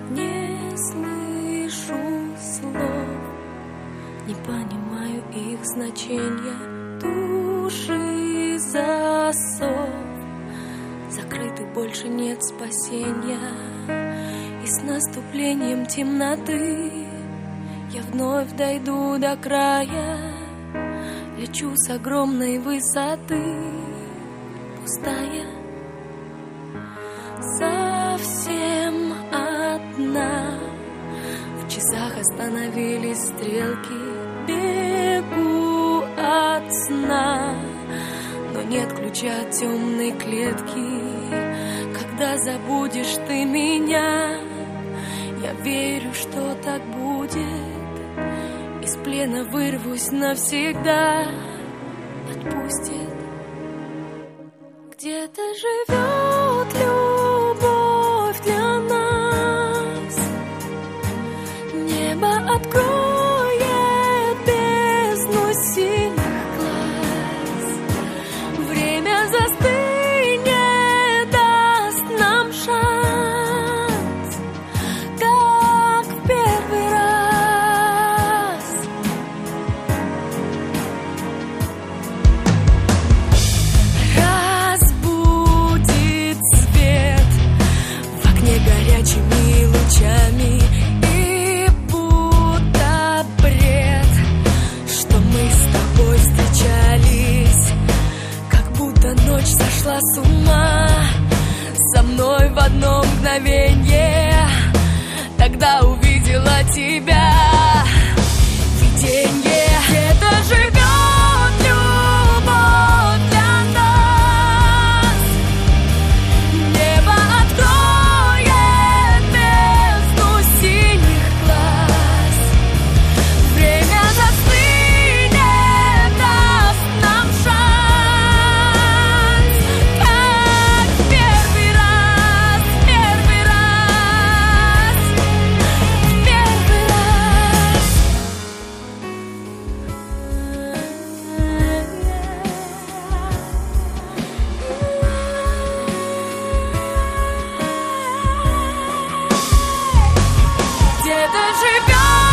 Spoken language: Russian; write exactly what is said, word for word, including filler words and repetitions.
Не слышу слов, не понимаю их значения. Души засов, закрыты, больше нет спасения. И с наступлением темноты я вновь дойду до края. Лечу с огромной высоты, пустая, совсем одна. В часах остановились стрелки, бегу от сна, но нет ключа от темной клетки. Когда забудешь ты меня, я верю, что так будет. Из плена вырвусь навсегда, отпустит. Где-то живет любовь для нас. Небо откроет бездну синих глаз. Время застынет, даст нам шанс, как в первый раз. Разбудит свет в окне горячими лучами. И будто бред, что мы с тобой встречались, как будто ночь сошла с ума со мной в одно мгновенье. Тогда увидела тебя, видение. Где-то живет любовь для нас. Небо откроет бездну синих глаз. Время застынет, даст нам шанс, как в первый раз, первый раз, первый раз. Где-то живет